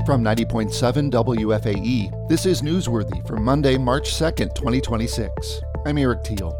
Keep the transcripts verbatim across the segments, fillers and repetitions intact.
From ninety point seven W F A E, this is Newsworthy for Monday, March second, twenty twenty-six. I'm Eric Teal.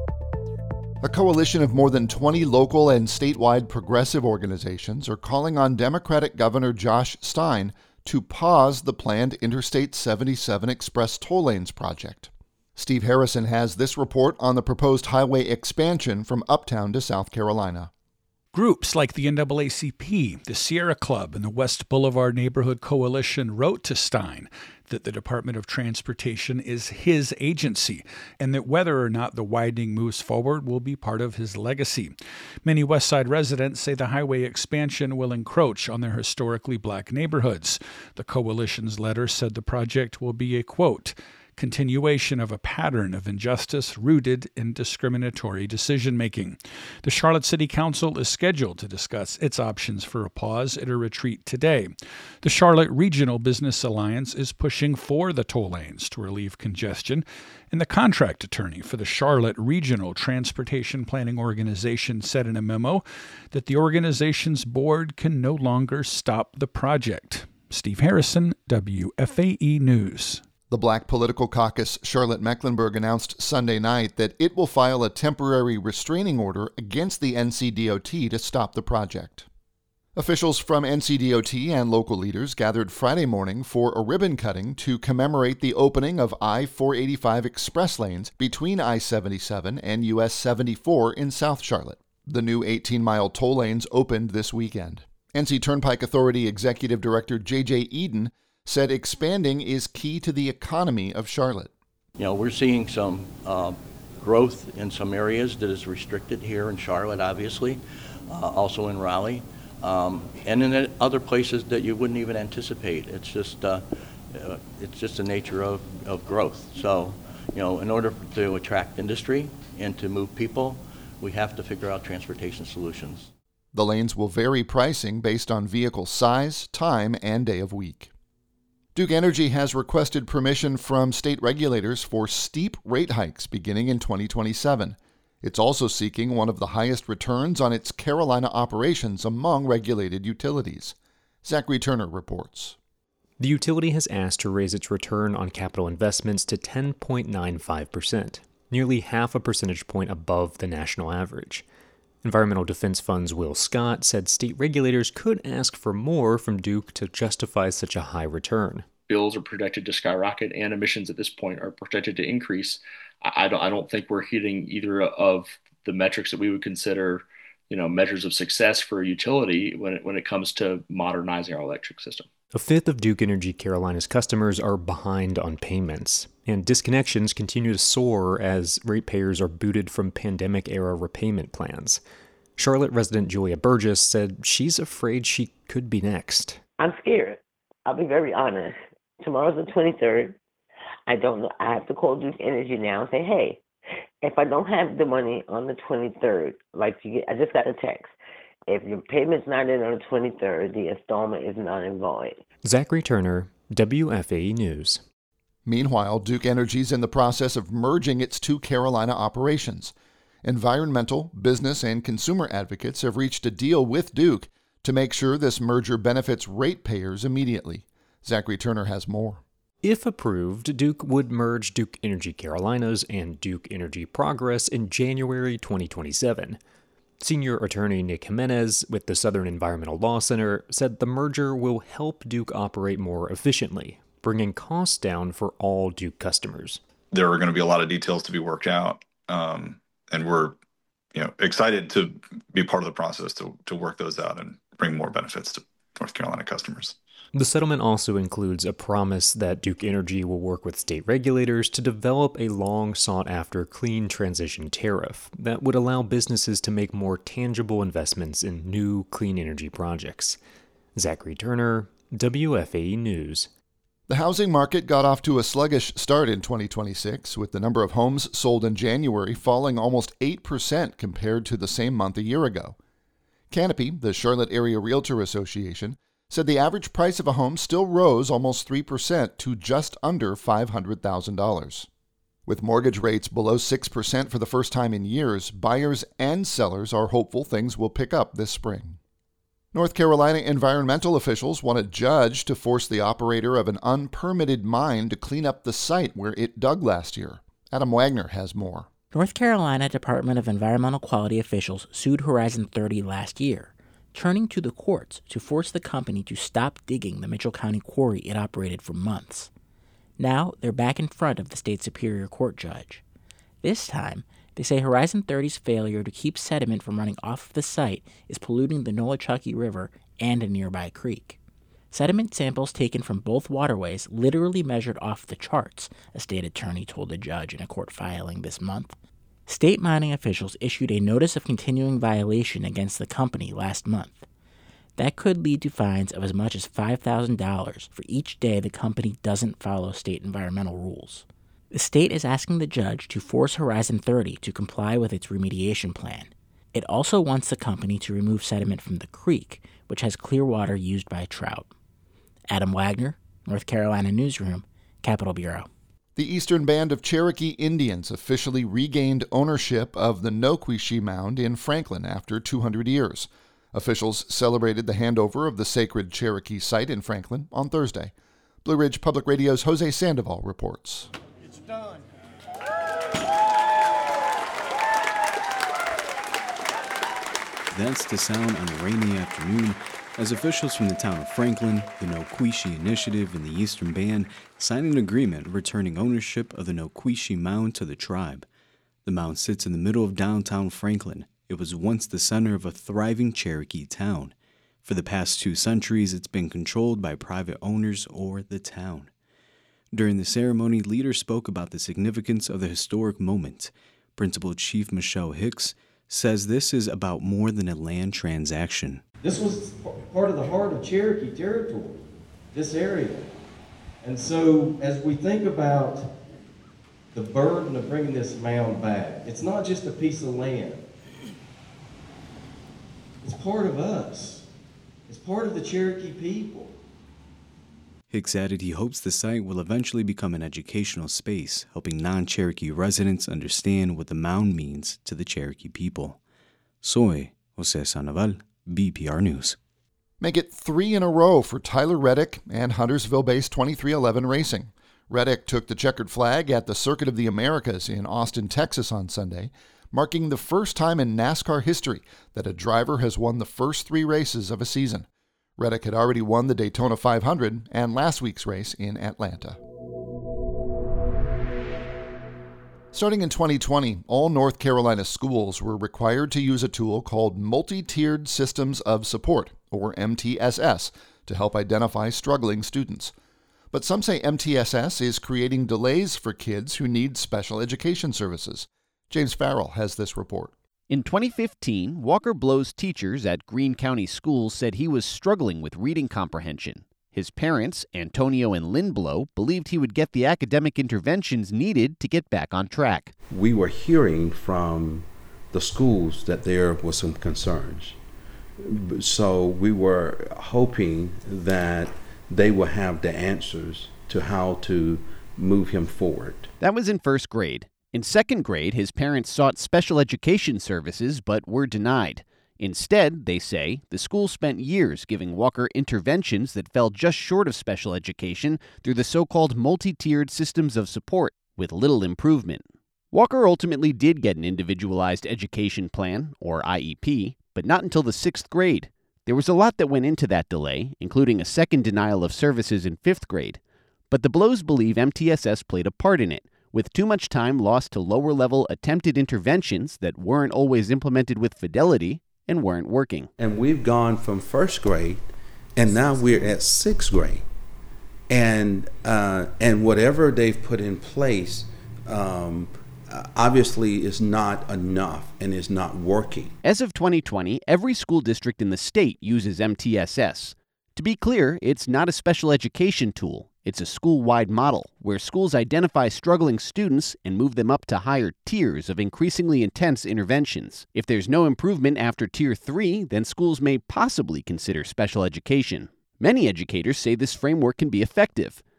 A coalition of more than twenty local and statewide progressive organizations are calling on Democratic Governor Josh Stein to pause the planned Interstate seventy-seven Express toll lanes project. Steve Harrison has this report on the proposed highway expansion from Uptown to South Carolina. Groups like the N double A C P, the Sierra Club, and the West Boulevard Neighborhood Coalition wrote to Stein that the Department of Transportation is his agency and that whether or not the widening moves forward will be part of his legacy. Many West Side residents say the highway expansion will encroach on their historically black neighborhoods. The coalition's letter said the project will be a, quote, continuation of a pattern of injustice rooted in discriminatory decision-making. The Charlotte City Council is scheduled to discuss its options for a pause at a retreat today. The Charlotte Regional Business Alliance is pushing for the toll lanes to relieve congestion, and the contract attorney for the Charlotte Regional Transportation Planning Organization said in a memo that the organization's board can no longer stop the project. Steve Harrison, W F A E News. The Black Political Caucus Charlotte-Mecklenburg announced Sunday night that it will file a temporary restraining order against the N C D O T to stop the project. Officials from N C D O T and local leaders gathered Friday morning for a ribbon cutting to commemorate the opening of I four eighty-five express lanes between I seventy-seven and U S seventy-four in South Charlotte. The new eighteen-mile toll lanes opened this weekend. N C Turnpike Authority Executive Director J J Eden said expanding is key to the economy of Charlotte. You know, we're seeing some uh, growth in some areas that is restricted here in Charlotte, obviously, uh, also in Raleigh, um, and in other places that you wouldn't even anticipate. It's just, uh, uh, it's just the nature of, of growth. So, you know, in order to attract industry and to move people, we have to figure out transportation solutions. The lanes will vary pricing based on vehicle size, time, and day of week. Duke Energy has requested permission from state regulators for steep rate hikes beginning in twenty twenty-seven. It's also seeking one of the highest returns on its Carolina operations among regulated utilities. Zachary Turner reports. The utility has asked to raise its return on capital investments to ten point nine five percent, nearly half a percentage point above the national average. Environmental Defense Fund's Will Scott said state regulators could ask for more from Duke to justify such a high return. Bills are projected to skyrocket, and emissions at this point are projected to increase. I don't, I don't think we're hitting either of the metrics that we would consider, you know, measures of success for a utility when it, when it comes to modernizing our electric system. A fifth of Duke Energy Carolina's customers are behind on payments, and disconnections continue to soar as ratepayers are booted from pandemic-era repayment plans. Charlotte resident Julia Burgess said she's afraid she could be next. I'm scared. I'll be very honest. Tomorrow's the twenty-third. I don't know. I have to call Duke Energy now and say, hey, if I don't have the money on the twenty-third, like you get, I just got a text. If your payment's not in on the twenty-third, the installment is null and void. Zachary Turner, W F A E News. Meanwhile, Duke Energy is in the process of merging its two Carolina operations. Environmental, business, and consumer advocates have reached a deal with Duke to make sure this merger benefits ratepayers immediately. Zachary Turner has more. If approved, Duke would merge Duke Energy Carolinas and Duke Energy Progress in January twenty twenty-seven. Senior attorney Nick Jimenez with the Southern Environmental Law Center said the merger will help Duke operate more efficiently, bringing costs down for all Duke customers. There are going to be a lot of details to be worked out, um, and we're you know, excited to be part of the process to, to work those out and bring more benefits to North Carolina customers. The settlement also includes a promise that Duke Energy will work with state regulators to develop a long-sought-after clean transition tariff that would allow businesses to make more tangible investments in new clean energy projects. Zachary Turner, W F A E News. The housing market got off to a sluggish start in twenty twenty-six, with the number of homes sold in January falling almost eight percent compared to the same month a year ago. Canopy, the Charlotte Area Realtor Association, said the average price of a home still rose almost three percent to just under five hundred thousand dollars. With mortgage rates below six percent for the first time in years, buyers and sellers are hopeful things will pick up this spring. North Carolina environmental officials want a judge to force the operator of an unpermitted mine to clean up the site where it dug last year. Adam Wagner has more. North Carolina Department of Environmental Quality officials sued Horizon thirty last year, turning to the courts to force the company to stop digging the Mitchell County quarry it operated for months. Now they're back in front of the state Superior Court judge. This time, they say Horizon thirty's failure to keep sediment from running off of the site is polluting the Nolichucky River and a nearby creek. Sediment samples taken from both waterways literally measured off the charts, a state attorney told the judge in a court filing this month. State mining officials issued a notice of continuing violation against the company last month. That could lead to fines of as much as five thousand dollars for each day the company doesn't follow state environmental rules. The state is asking the judge to force Horizon thirty to comply with its remediation plan. It also wants the company to remove sediment from the creek, which has clear water used by trout. Adam Wagner, North Carolina Newsroom, Capitol Bureau. The Eastern Band of Cherokee Indians officially regained ownership of the Noquixie Mound in Franklin after two hundred years. Officials celebrated the handover of the sacred Cherokee site in Franklin on Thursday. Blue Ridge Public Radio's Jose Sandoval reports. It's done. That's the sound on a rainy afternoon as officials from the town of Franklin, the Noquixie Initiative, and the Eastern Band signed an agreement returning ownership of the Noquixie Mound to the tribe. The mound sits in the middle of downtown Franklin. It was once the center of a thriving Cherokee town. For the past two centuries, it's been controlled by private owners or the town. During the ceremony, leaders spoke about the significance of the historic moment. Principal Chief Michelle Hicks says this is about more than a land transaction. This was part of the heart of Cherokee territory, this area. And so as we think about the burden of bringing this mound back, it's not just a piece of land. It's part of us. It's part of the Cherokee people. Hicks added he hopes the site will eventually become an educational space, helping non-Cherokee residents understand what the mound means to the Cherokee people. Soy Jose Sandoval, B P R News. Make it three in a row for Tyler Reddick and Huntersville-based twenty-three eleven Racing. Reddick took the checkered flag at the Circuit of the Americas in Austin, Texas on Sunday, marking the first time in NASCAR history that a driver has won the first three races of a season. Reddick had already won the Daytona five hundred and last week's race in Atlanta. Starting in twenty twenty, all North Carolina schools were required to use a tool called Multi-Tiered Systems of Support, or M T S S, to help identify struggling students. But some say M T S S is creating delays for kids who need special education services. James Farrell has this report. In twenty fifteen, Walker Blow's teachers at Greene County Schools said he was struggling with reading comprehension. His parents, Antonio and Lynn Blow, believed he would get the academic interventions needed to get back on track. We were hearing from the schools that there were some concerns. So we were hoping that they will have the answers to how to move him forward. That was in first grade. In second grade, his parents sought special education services but were denied. Instead, they say, the school spent years giving Walker interventions that fell just short of special education through the so-called multi-tiered systems of support, with little improvement. Walker ultimately did get an individualized education plan, or I E P, but not until the sixth grade. There was a lot that went into that delay, including a second denial of services in fifth grade. But the Blows believe M T S S played a part in it, with too much time lost to lower-level attempted interventions that weren't always implemented with fidelity and weren't working. And we've gone from first grade, and now we're at sixth grade. And uh, and whatever they've put in place, um, obviously is not enough and is not working. As of twenty twenty, every school district in the state uses M T S S. To be clear, it's not a special education tool. It's a school-wide model where schools identify struggling students and move them up to higher tiers of increasingly intense interventions. If there's no improvement after Tier three, then schools may possibly consider special education. Many educators say this framework can be effective,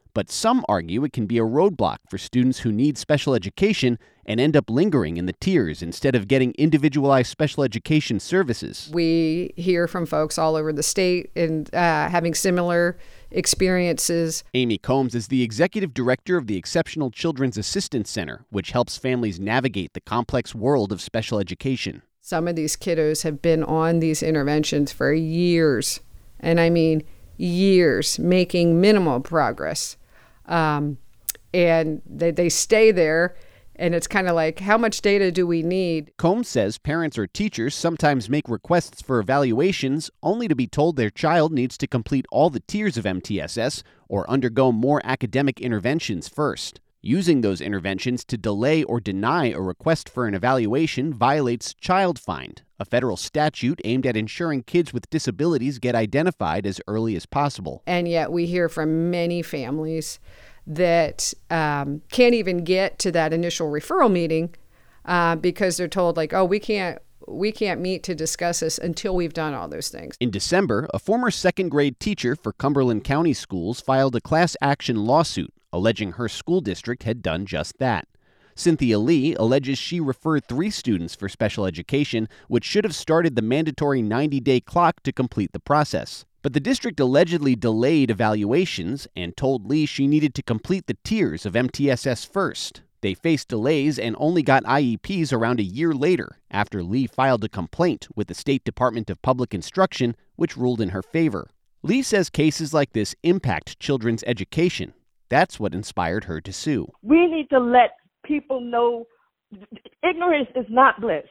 But some argue it can be a roadblock for students who need special education and end up lingering in the tiers instead of getting individualized special education services. We hear from folks all over the state and uh, having similar experiences. Amy Combs is the executive director of the Exceptional Children's Assistance Center, which helps families navigate the complex world of special education. Some of these kiddos have been on these interventions for years, and I mean years, making minimal progress. Um, and they, they stay there, and it's kind of like, how much data do we need? Combs says parents or teachers sometimes make requests for evaluations only to be told their child needs to complete all the tiers of M T S S or undergo more academic interventions first. Using those interventions to delay or deny a request for an evaluation violates Child Find, a federal statute aimed at ensuring kids with disabilities get identified as early as possible. And yet we hear from many families that um, can't even get to that initial referral meeting uh, because they're told, like, oh, we can't we can't meet to discuss this until we've done all those things. In December, a former second grade teacher for Cumberland County Schools filed a class action lawsuit alleging her school district had done just that. Cynthia Lee alleges she referred three students for special education, which should have started the mandatory ninety-day clock to complete the process. But the district allegedly delayed evaluations and told Lee she needed to complete the tiers of M T S S first. They faced delays and only got I E Ps around a year later, after Lee filed a complaint with the State Department of Public Instruction, which ruled in her favor. Lee says cases like this impact children's education. That's what inspired her to sue. We need to let people know ignorance is not bliss.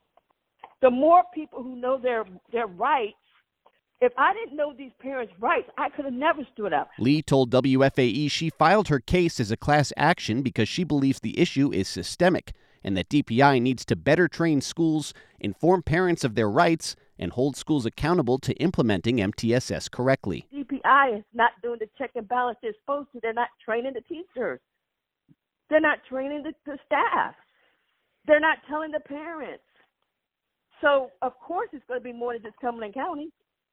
The more people who know their, their rights, if I didn't know these parents' rights, I could have never stood up. Lee told W F A E she filed her case as a class action because she believes the issue is systemic and that D P I needs to better train schools, inform parents of their rights, and hold schools accountable to implementing M T S S correctly. D P I is not doing the check and balance they're supposed to. They're not training the teachers. They're not training the, the staff. They're not telling the parents. So, of course, it's going to be more than just Cumberland County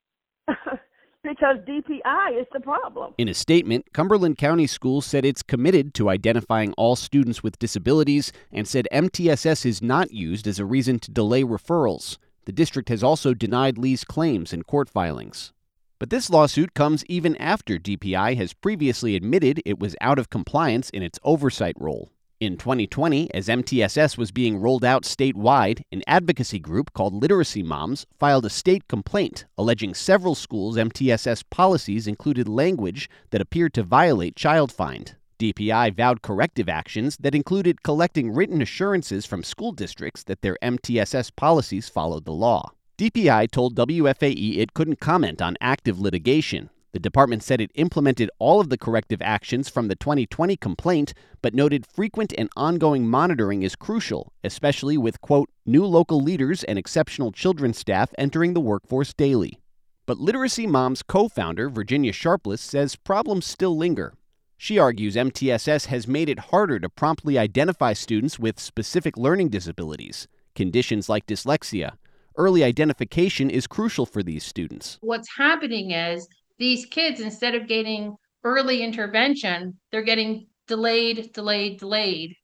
because D P I is the problem. In a statement, Cumberland County Schools said it's committed to identifying all students with disabilities and said M T S S is not used as a reason to delay referrals. The district has also denied Lee's claims in court filings. But this lawsuit comes even after D P I has previously admitted it was out of compliance in its oversight role. In twenty twenty, as M T S S was being rolled out statewide, an advocacy group called Literacy Moms filed a state complaint alleging several schools' M T S S policies included language that appeared to violate Child Find. D P I vowed corrective actions that included collecting written assurances from school districts that their M T S S policies followed the law. D P I told W F A E it couldn't comment on active litigation. The department said it implemented all of the corrective actions from the twenty twenty complaint, but noted frequent and ongoing monitoring is crucial, especially with, quote, new local leaders and exceptional children's staff entering the workforce daily. But Literacy Moms co-founder Virginia Sharpless says problems still linger. She argues M T S S has made it harder to promptly identify students with specific learning disabilities, conditions like dyslexia. Early identification is crucial for these students. What's happening is these kids, instead of getting early intervention, they're getting delayed, delayed, delayed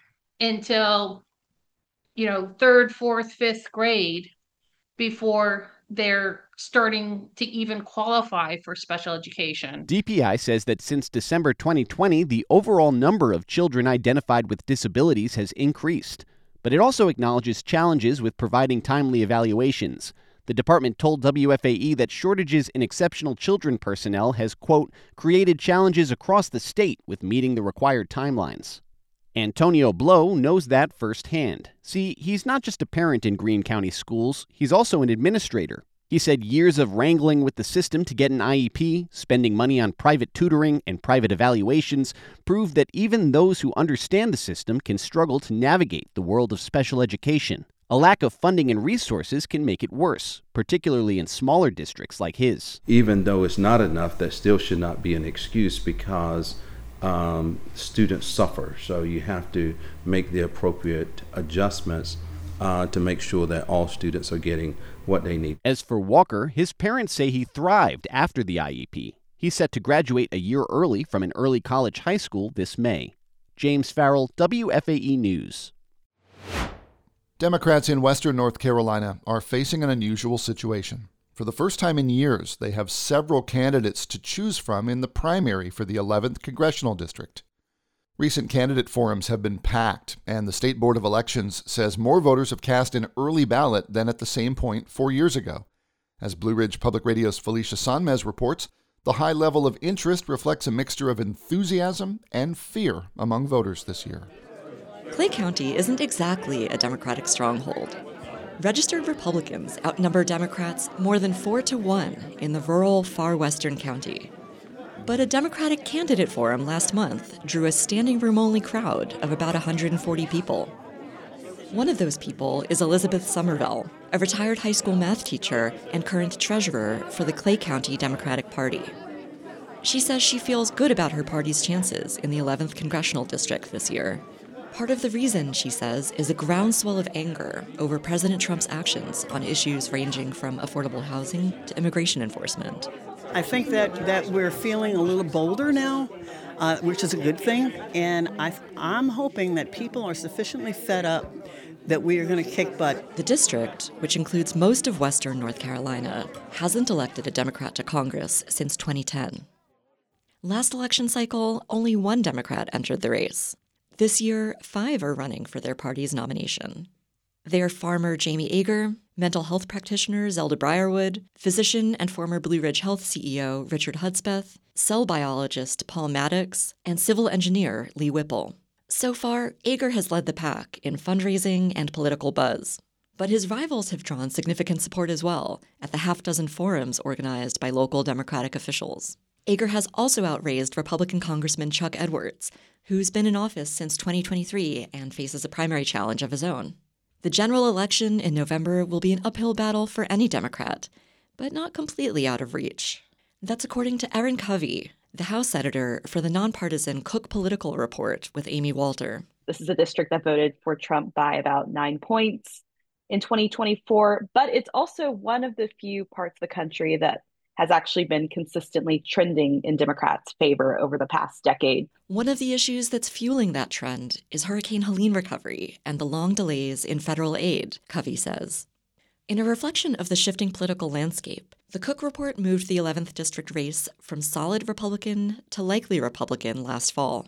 until, you know, third, fourth, fifth grade before they're starting to even qualify for special education. D P I says that since December twenty twenty, the overall number of children identified with disabilities has increased. But it also acknowledges challenges with providing timely evaluations. The department told W F A E that shortages in exceptional children personnel has, quote, created challenges across the state with meeting the required timelines. Antonio Blow knows that firsthand. See, he's not just a parent in Greene County schools, he's also an administrator. He said years of wrangling with the system to get an I E P, spending money on private tutoring and private evaluations, proved that even those who understand the system can struggle to navigate the world of special education. A lack of funding and resources can make it worse, particularly in smaller districts like his. Even though it's not enough, that still should not be an excuse because um, students suffer. So you have to make the appropriate adjustments uh, to make sure that all students are getting what they need. As for Walker, his parents say he thrived after the I E P. He's set to graduate a year early from an early college high school this May. James Farrell, W F A E News. Democrats in western North Carolina are facing an unusual situation. For the first time in years, they have several candidates to choose from in the primary for the eleventh Congressional District. Recent candidate forums have been packed, and the State Board of Elections says more voters have cast an early ballot than at the same point four years ago. As Blue Ridge Public Radio's Felicia Sanmez reports, the high level of interest reflects a mixture of enthusiasm and fear among voters this year. Clay County isn't exactly a Democratic stronghold. Registered Republicans outnumber Democrats more than four to one in the rural, far western county. But a Democratic candidate forum last month drew a standing room-only crowd of about one hundred forty people. One of those people is Elizabeth Somerville, a retired high school math teacher and current treasurer for the Clay County Democratic Party. She says she feels good about her party's chances in the eleventh Congressional District this year. Part of the reason, she says, is a groundswell of anger over President Trump's actions on issues ranging from affordable housing to immigration enforcement. I think that, that we're feeling a little bolder now, uh, which is a good thing, and I, I'm hoping that people are sufficiently fed up that we are going to kick butt. The district, which includes most of western North Carolina, hasn't elected a Democrat to Congress since twenty ten. Last election cycle, only one Democrat entered the race. This year, five are running for their party's nomination. They are farmer Jamie Ager, mental health practitioner Zelda Briarwood, physician and former Blue Ridge Health C E O Richard Hudspeth, cell biologist Paul Maddox, and civil engineer Lee Whipple. So far, Ager has led the pack in fundraising and political buzz. But his rivals have drawn significant support as well at the half-dozen forums organized by local Democratic officials. Ager has also outraised Republican Congressman Chuck Edwards, who's been in office since twenty twenty-three and faces a primary challenge of his own. The general election in November will be an uphill battle for any Democrat, but not completely out of reach. That's according to Erin Covey, the House editor for the nonpartisan Cook Political Report with Amy Walter. This is a district that voted for Trump by about nine points in twenty twenty-four, but it's also one of the few parts of the country that has actually been consistently trending in Democrats' favor over the past decade. One of the issues that's fueling that trend is Hurricane Helene recovery and the long delays in federal aid, Covey says. In a reflection of the shifting political landscape, the Cook Report moved the eleventh District race from solid Republican to likely Republican last fall.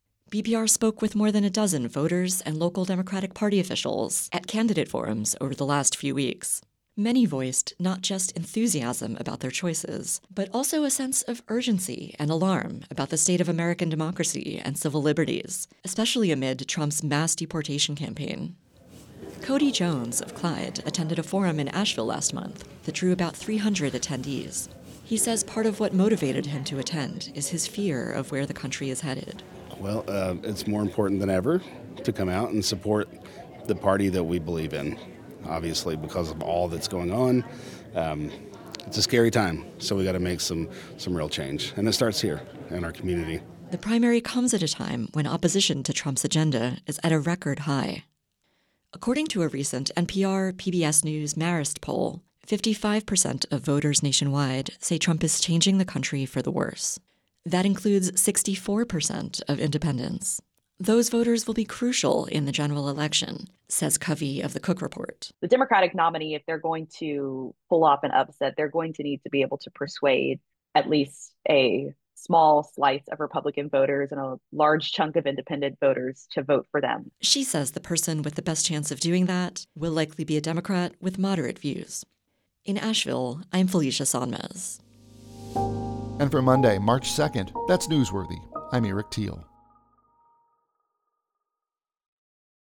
B P R spoke with more than a dozen voters and local Democratic Party officials at candidate forums over the last few weeks. Many voiced not just enthusiasm about their choices, but also a sense of urgency and alarm about the state of American democracy and civil liberties, especially amid Trump's mass deportation campaign. Cody Jones of Clyde attended a forum in Asheville last month that drew about three hundred attendees. He says part of what motivated him to attend is his fear of where the country is headed. Well, uh, it's more important than ever to come out and support the party that we believe in. Obviously, because of all that's going on, um, it's a scary time. So we got to make some some real change, and it starts here in our community. The primary comes at a time when opposition to Trump's agenda is at a record high. According to a recent N P R P B S News Marist poll, fifty-five percent of voters nationwide say Trump is changing the country for the worse. That includes sixty-four percent of independents. Those voters will be crucial in the general election, says Covey of the Cook Report. The Democratic nominee, if they're going to pull off an upset, they're going to need to be able to persuade at least a small slice of Republican voters and a large chunk of independent voters to vote for them. She says the person with the best chance of doing that will likely be a Democrat with moderate views. In Asheville, I'm Felicia Sanmez. And for Monday, March second, that's Newsworthy. I'm Eric Teal.